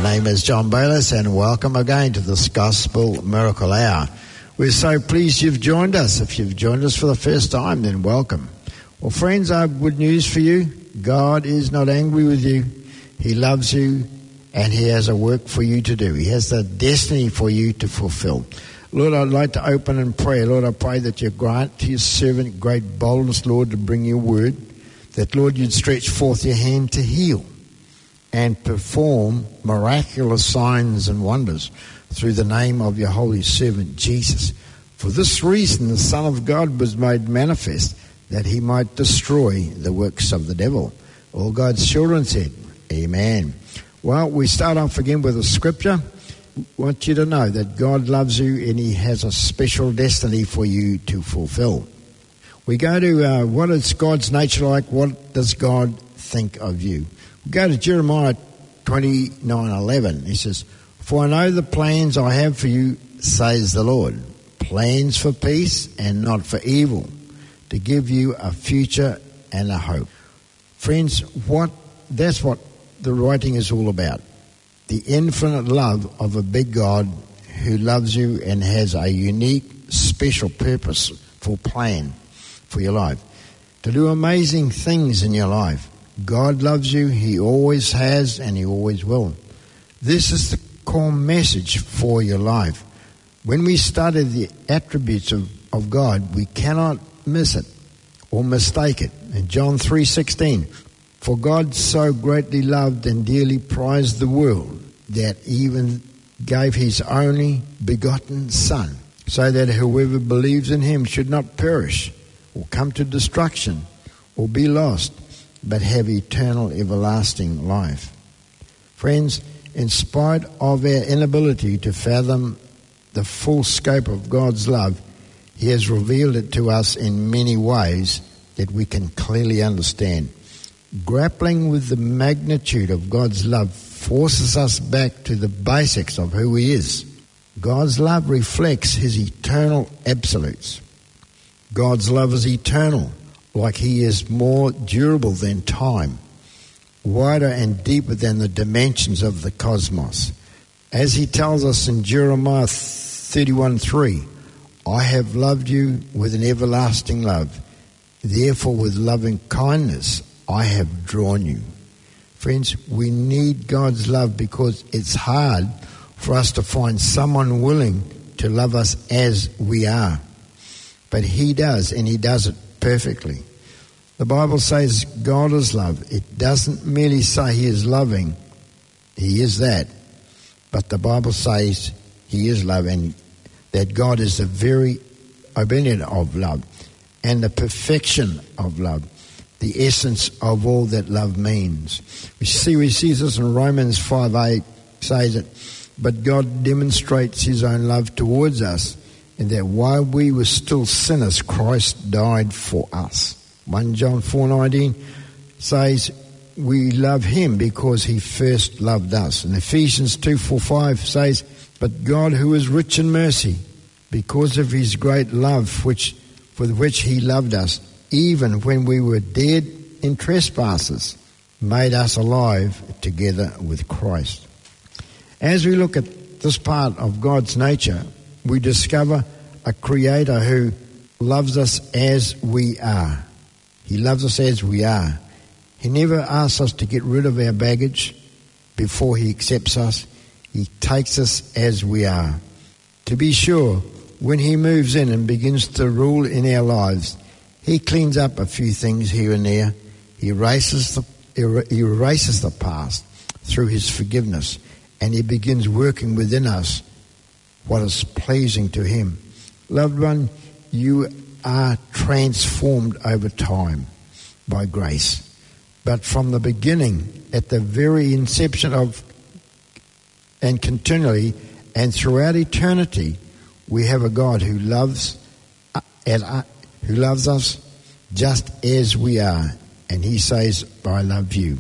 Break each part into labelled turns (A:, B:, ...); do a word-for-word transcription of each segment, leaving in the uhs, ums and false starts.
A: My name is John Bayliss, and welcome again to this Gospel Miracle Hour. We're so pleased you've joined us. If you've joined us for the first time, then welcome. Well, friends, I have good news for you. God is not angry with you. He loves you, and He has a work for you to do. He has a destiny for you to fulfill. Lord, I'd like to open in prayer. Lord, I pray that you grant to your servant great boldness, Lord, to bring your word. That, Lord, you'd stretch forth your hand to heal and perform miraculous signs and wonders through the name of your holy servant Jesus. For this reason the Son of God was made manifest, that he might destroy the works of the devil. All God's children said, Amen. Well, we start off again with a scripture. I want you to know that God loves you and he has a special destiny for you to fulfill. We go to uh, what is God's nature like? What does God think of you? We go to Jeremiah twenty-nine eleven. He says, For I know the plans I have for you, says the Lord, plans for peace and not for evil, to give you a future and a hope. Friends, what that's what the writing is all about. The infinite love of a big God who loves you and has a unique, special purposeful plan for your life, to do amazing things in your life. God loves you, he always has, and he always will. This is the core message for your life. When we study the attributes of, of God, we cannot miss it or mistake it. In John three sixteen, for God so greatly loved and dearly prized the world that even gave his only begotten Son, so that whoever believes in him should not perish or come to destruction or be lost, but have eternal everlasting life. Friends, in spite of our inability to fathom the full scope of God's love, he has revealed it to us in many ways that we can clearly understand. Grappling with the magnitude of God's love forces us back to the basics of who he is. God's love reflects his eternal absolutes. God's love is eternal, like he is more durable than time, wider and deeper than the dimensions of the cosmos. As he tells us in Jeremiah thirty-one three, I have loved you with an everlasting love. Therefore with loving kindness I have drawn you. Friends, we need God's love because it's hard for us to find someone willing to love us as we are. But he does, and he does it perfectly. The Bible says God is love. It doesn't merely say he is loving. He is that. But the Bible says he is love, and that God is the very obedient of love and the perfection of love, the essence of all that love means. We see we see this in Romans five eight, says it, but God demonstrates his own love towards us, in that while we were still sinners, Christ died for us. First John four nineteen says we love him because he first loved us. And Ephesians two forty-five says, but God, who is rich in mercy, because of his great love which for which he loved us, even when we were dead in trespasses, made us alive together with Christ. As we look at this part of God's nature, we discover a creator who loves us as we are. He loves us as we are. He never asks us to get rid of our baggage before he accepts us. He takes us as we are. To be sure, when he moves in and begins to rule in our lives, he cleans up a few things here and there. He erases the, he erases the past through his forgiveness, and he begins working within us what is pleasing to him. Loved one, you are transformed over time by grace. But from the beginning, at the very inception of, and continually, and throughout eternity, we have a God who loves, uh, uh, who loves us just as we are, and he says, I love you.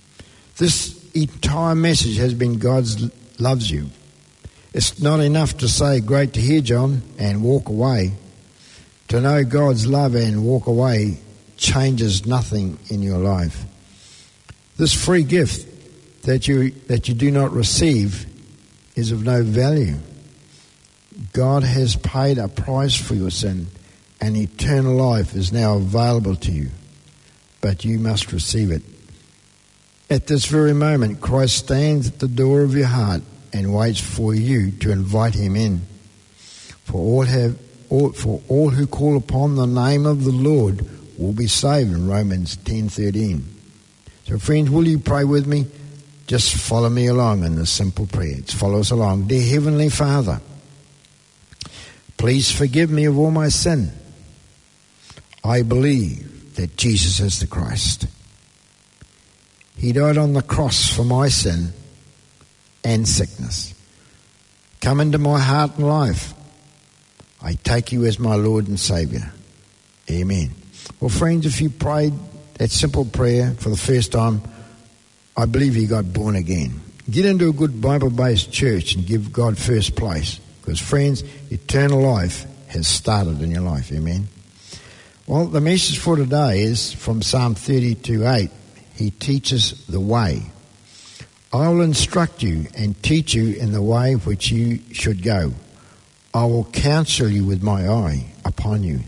A: This entire message has been God's loves you. It's not enough to say, great to hear, John, and walk away. To know God's love and walk away changes nothing in your life. This free gift that you that you do not receive is of no value. God has paid a price for your sin, and eternal life is now available to you, but you must receive it. At this very moment, Christ stands at the door of your heart and waits for you to invite him in. For all have all, for all who call upon the name of the Lord will be saved, in Romans ten thirteen. So friends, will you pray with me? Just follow me along in this simple prayer. It's follow us along. Dear Heavenly Father, please forgive me of all my sin. I believe that Jesus is the Christ. He died on the cross for my sin and sickness. Come into my heart and life. I take you as my Lord and Saviour. Amen. Well, friends, if you prayed that simple prayer for the first time, I believe you got born again. Get into a good Bible-based church and give God first place. Because, friends, eternal life has started in your life. Amen. Well, the message for today is from Psalm thirty-two eight. He teaches the way. I will instruct you and teach you in the way which you should go. I will counsel you with my eye upon you.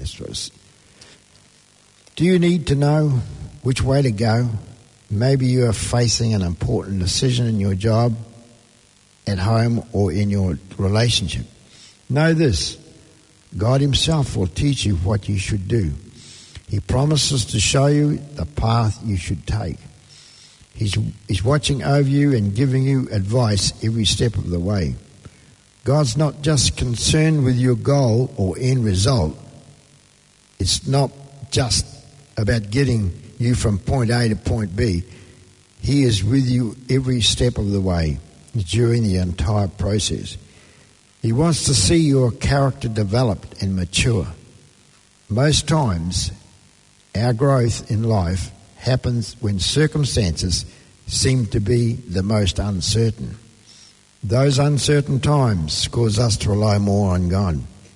A: Do you need to know which way to go? Maybe you are facing an important decision in your job, at home, or in your relationship. Know this, God himself will teach you what you should do. He promises to show you the path you should take. He's, he's watching over you and giving you advice every step of the way. God's not just concerned with your goal or end result. It's not just about getting you from point A to point B. He is with you every step of the way during the entire process. He wants to see your character developed and mature. Most times, our growth in life happens when circumstances seem to be the most uncertain. Those uncertain times cause us to rely more on God.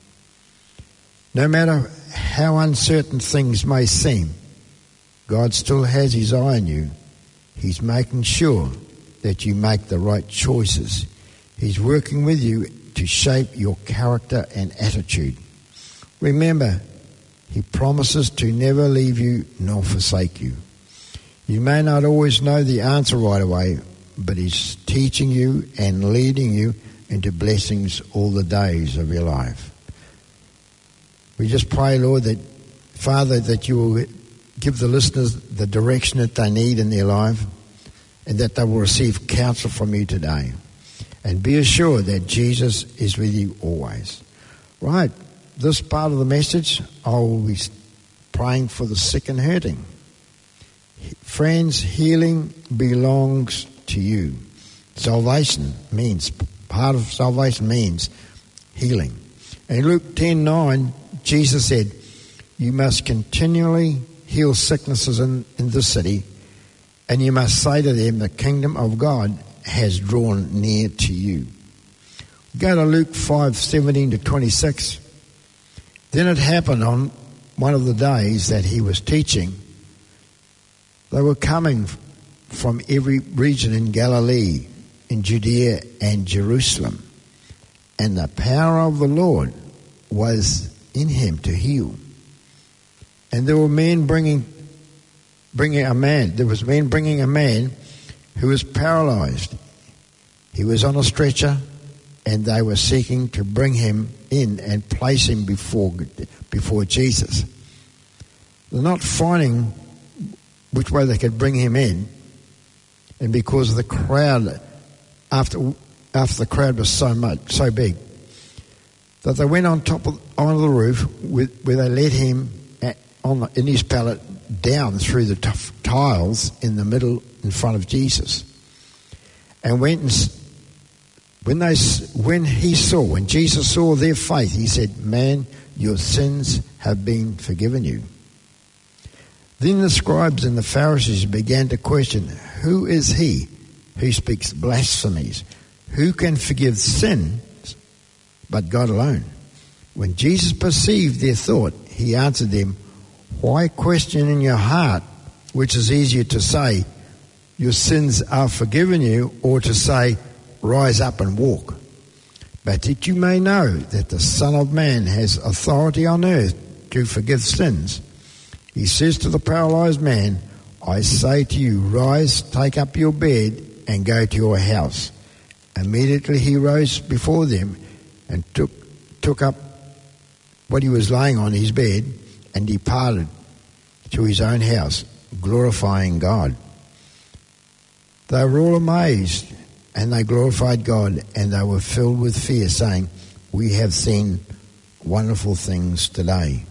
A: No matter how uncertain things may seem, God still has his eye on you. He's making sure that you make the right choices. He's working with you to shape your character and attitude. Remember, he promises to never leave you nor forsake you. You may not always know the answer right away, but he's teaching you and leading you into blessings all the days of your life. We just pray, Lord, that, Father, that you will give the listeners the direction that they need in their life, and that they will receive counsel from you today. And be assured that Jesus is with you always. Right, this part of the message, I will be praying for the sick and hurting. Friends, healing belongs to you. Salvation means, part of salvation means healing. In Luke ten nine, Jesus said, you must continually heal sicknesses in, in the city, and you must say to them, the kingdom of God has drawn near to you. Go to Luke five seventeen to twenty-six. Then it happened on one of the days that he was teaching, they were coming from every region in Galilee, in Judea and Jerusalem, and the power of the Lord was in him to heal. And there were men bringing, bringing a man. There was men bringing a man who was paralyzed. He was on a stretcher, and they were seeking to bring him in and place him before before Jesus. They're not finding which way they could bring him in, and because of the crowd, after after the crowd was so much so big, that they went on top of on the roof with, where they let him at, on the, in his pallet down through the t- tiles in the middle in front of Jesus, and went and when they when he saw when Jesus saw their faith, he said, "Man, your sins have been forgiven you." Then the scribes and the Pharisees began to question, "Who is he who speaks blasphemies? Who can forgive sins but God alone?" When Jesus perceived their thought, he answered them, "Why question in your heart, which is easier to say, your sins are forgiven you, or to say, rise up and walk. But that you may know that the Son of Man has authority on earth to forgive sins. He says to the paralyzed man, I say to you, rise, take up your bed, and go to your house. Immediately he rose before them and took took up what he was laying on his bed and departed to his own house, glorifying God. They were all amazed, and they glorified God, and they were filled with fear, saying, we have seen wonderful things today.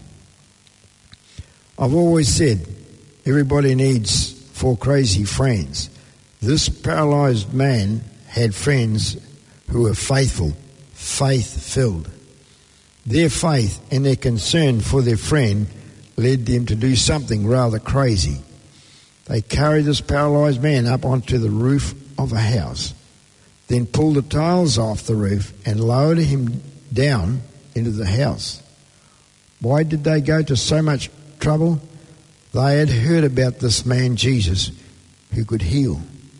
A: I've always said, everybody needs four crazy friends. This paralyzed man had friends who were faithful, faith-filled. Their faith and their concern for their friend led them to do something rather crazy. They carried this paralyzed man up onto the roof of a house, then pulled the tiles off the roof and lowered him down into the house. Why did they go to so much trouble? They had heard about this man Jesus who could heal.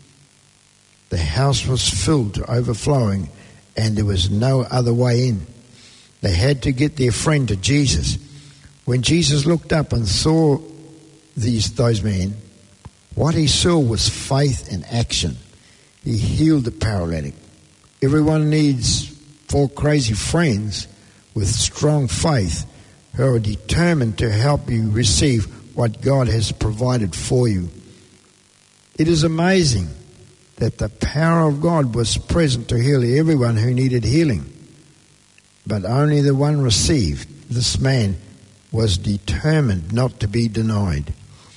A: The house was filled to overflowing, and there was no other way in. They had to get their friend to Jesus. When Jesus looked up and saw these those men, what he saw was faith in action. He healed the paralytic. Everyone needs four crazy friends with strong faith who are determined to help you receive what God has provided for you. It is amazing that the power of God was present to heal everyone who needed healing, but only the one received. This man was determined not to be denied.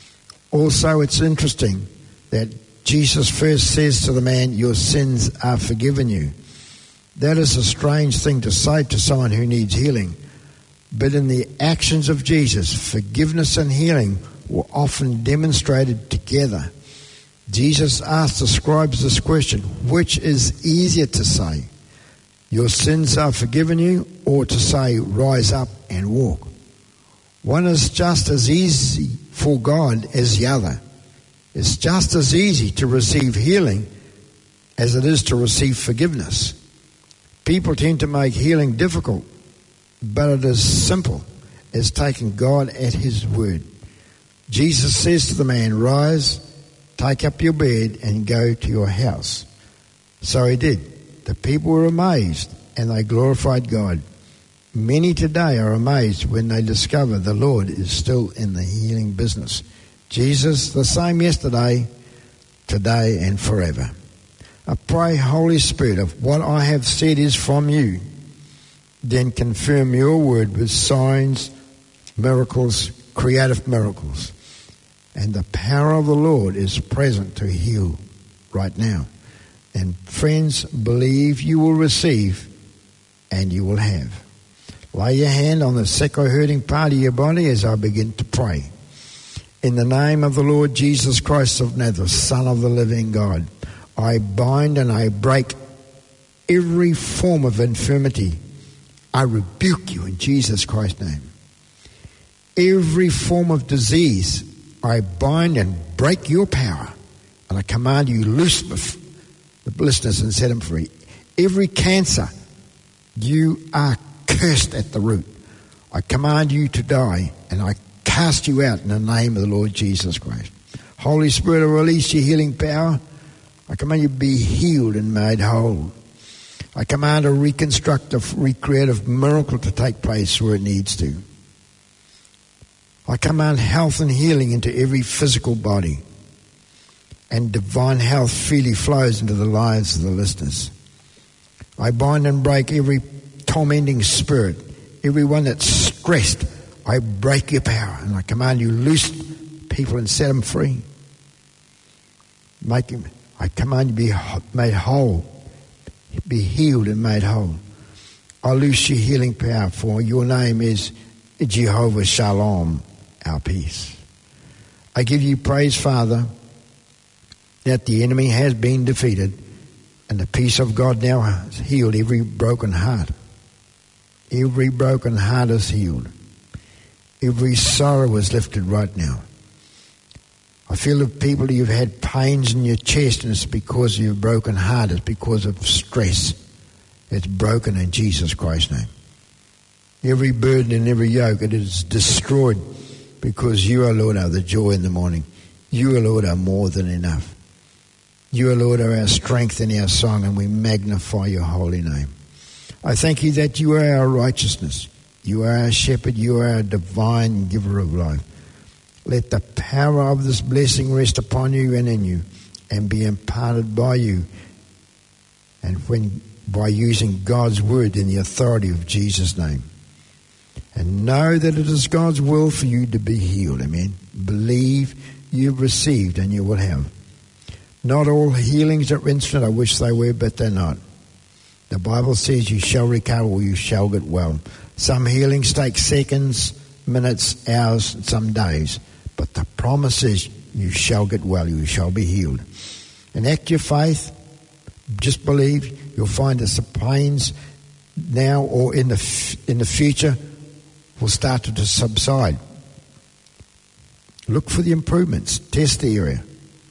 A: Also, it's interesting that Jesus first says to the man, your sins are forgiven you. That is a strange thing to say to someone who needs healing. But in the actions of Jesus, forgiveness and healing were often demonstrated together. Jesus asked the scribes this question, which is easier to say, your sins are forgiven you, or to say, rise up and walk? One is just as easy for God as the other. It's just as easy to receive healing as it is to receive forgiveness. People tend to make healing difficult, but it is simple as taking God at his word. Jesus says to the man, rise, take up your bed and go to your house. So he did. The people were amazed and they glorified God. Many today are amazed when they discover the Lord is still in the healing business. Jesus, the same yesterday, today and forever. I pray, Holy Spirit, if what I have said is from you, then confirm your word with signs, miracles, creative miracles. And the power of the Lord is present to heal right now. And friends, believe you will receive and you will have. Lay your hand on the sick or hurting part of your body as I begin to pray. In the name of the Lord Jesus Christ of Nazareth, Son of the living God, I bind and I break every form of infirmity. I rebuke you in Jesus Christ's name. Every form of disease, I bind and break your power. And I command you, loose the listeners and set them free. Every cancer, you are cursed at the root. I command you to die, and I cast you out in the name of the Lord Jesus Christ. Holy Spirit, I release your healing power. I command you to be healed and made whole. I command a reconstructive, recreative miracle to take place where it needs to. I command health and healing into every physical body, and divine health freely flows into the lives of the listeners. I bind and break every tormenting spirit, everyone that's stressed. I break your power, and I command you, loose people and set them free. Make him, I command you be made whole, be healed and made whole. I loose your healing power, for your name is Jehovah Shalom, our peace. I give you praise, Father, that the enemy has been defeated, and the peace of God now has healed every broken heart. Every broken heart is healed. Every sorrow is lifted right now. I feel of people you've had pains in your chest, and it's because of your broken heart. It's because of stress. It's broken in Jesus Christ's name. Every burden and every yoke, it is destroyed because you, O Lord, are the joy in the morning. You, O Lord, are more than enough. You, O Lord, are our strength and our song, and we magnify your holy name. I thank you that you are our righteousness. You are our shepherd. You are our divine giver of life. Let the power of this blessing rest upon you and in you, and be imparted by you, and when by using God's word in the authority of Jesus' name. And know that it is God's will for you to be healed. Amen. Believe you've received and you will have. Not all healings are instant. I wish they were, but they're not. The Bible says you shall recover or you shall get well. Some healings take seconds, minutes, hours, and some days. But the promise is you shall get well, you shall be healed. And act your faith, just believe. You'll find that the pains now or in the f- in the future will start to subside. Look for the improvements. Test the area.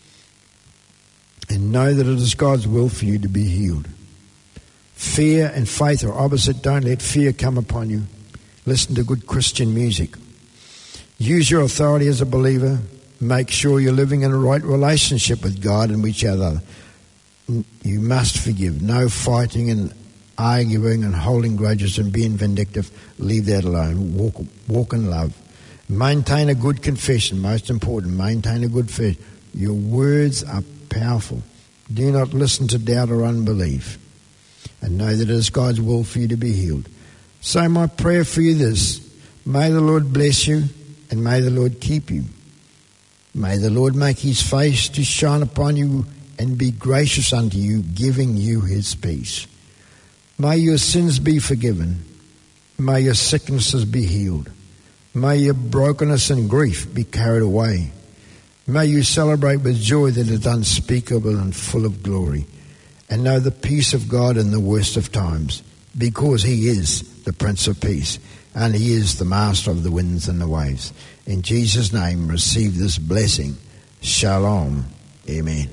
A: And know that it is God's will for you to be healed. Fear and faith are opposite. Don't let fear come upon you. Listen to good Christian music. Use your authority as a believer. Make sure you're living in a right relationship with God and with each other. You must forgive. No fighting and arguing and holding grudges and being vindictive. Leave that alone. Walk, walk in love. Maintain a good confession. Most important, maintain a good confession. Your words are powerful. Do not listen to doubt or unbelief. And know that it is God's will for you to be healed. So my prayer for you is, may the Lord bless you and may the Lord keep you. May the Lord make his face to shine upon you and be gracious unto you, giving you his peace. May your sins be forgiven. May your sicknesses be healed. May your brokenness and grief be carried away. May you celebrate with joy that is unspeakable and full of glory. And know the peace of God in the worst of times, because he is the Prince of Peace, and he is the master of the winds and the waves. In Jesus' name, receive this blessing. Shalom. Amen.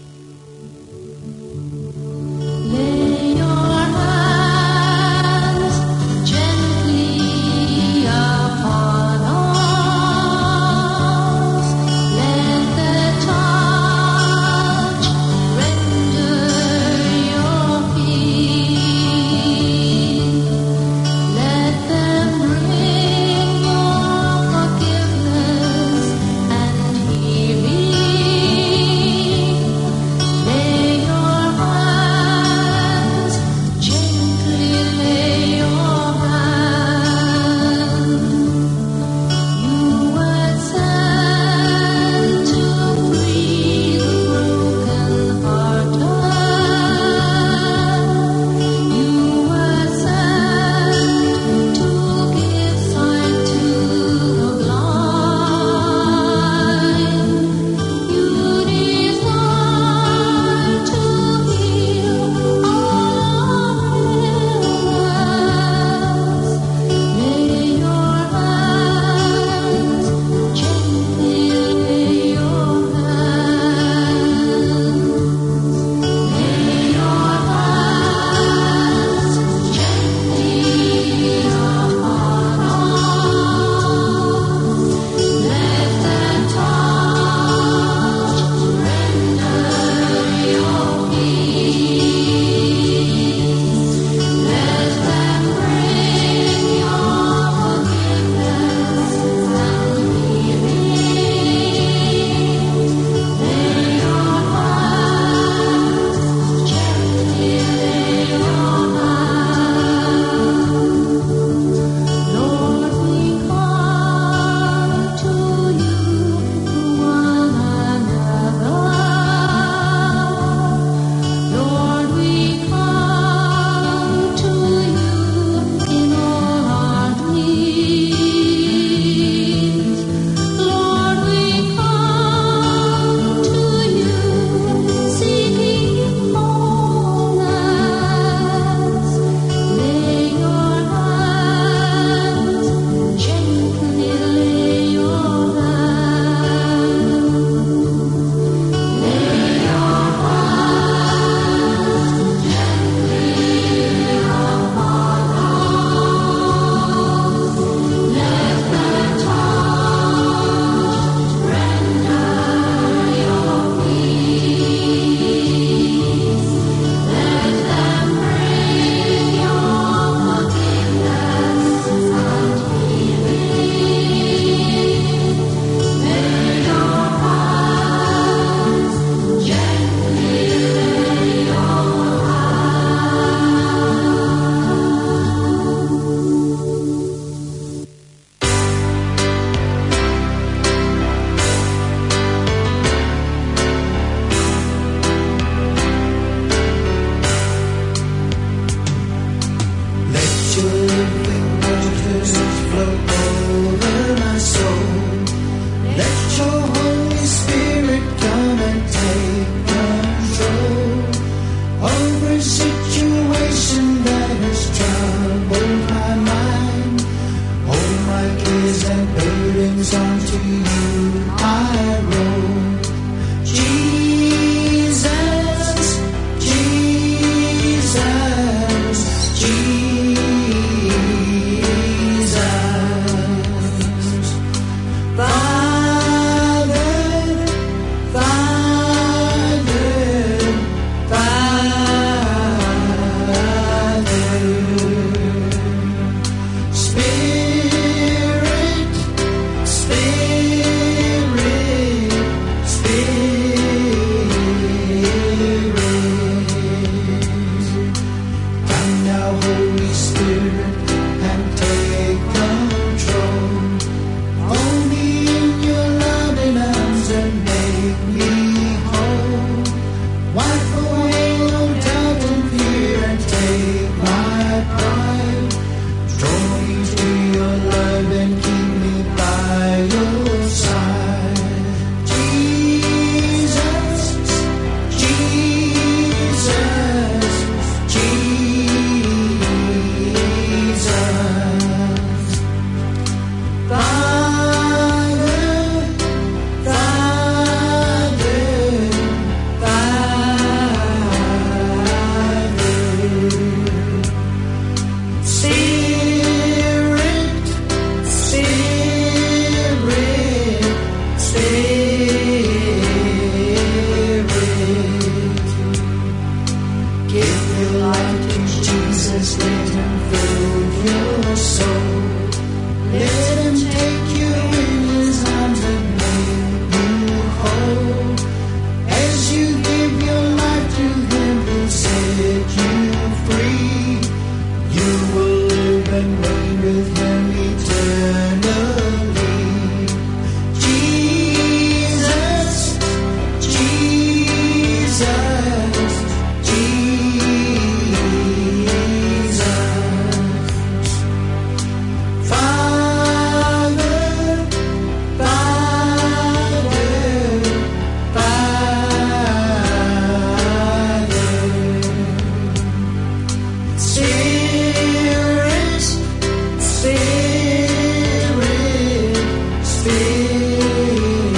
B: Lay your hands gently upon us. Let the touch render your peace. Let them bring more forgiveness and healing.
C: situation that has troubled my mind. All my cares and burdens unto you I roll. Jesus, Jesus, Jesus. Father, Father, Father. Spirit, Spirit, Spirit. Come now, Holy Spirit, and take control. Hold me in your loving arms and make me whole. Wipe away all doubt and fear and take my pride. Draw me to your love and keep me by your side. Jesus, Jesus, Jesus. Father, Father, Father. Spirit, Spirit, Spirit. Give your life to Jesus, let him fill your soul. Let him take you in his arms and make you whole. As you give your life to him, he'll set you free. You will live and reign with him eternally. Jesus, Jesus, Jesus. Father, Father, Father. Spirit, Spirit, Spirit.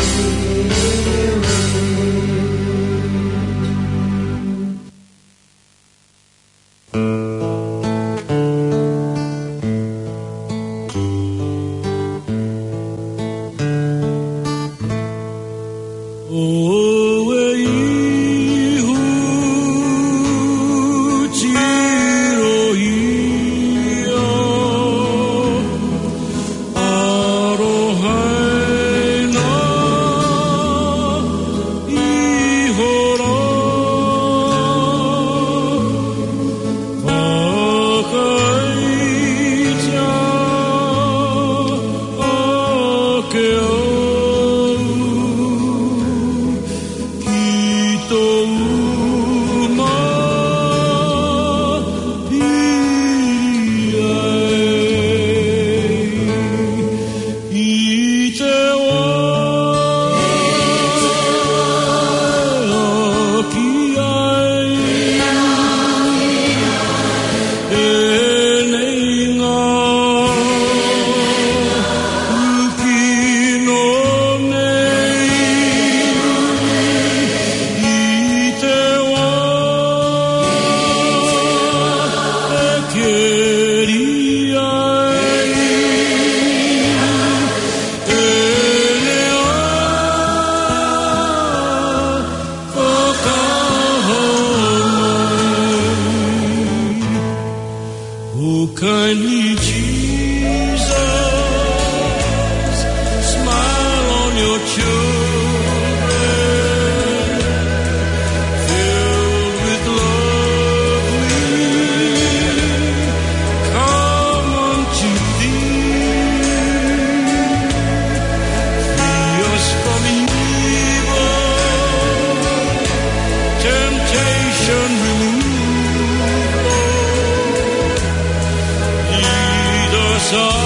D: Oh, kindly Jesus, smile on your children, filled with love we come unto thee. Free us from evil, temptation remove. So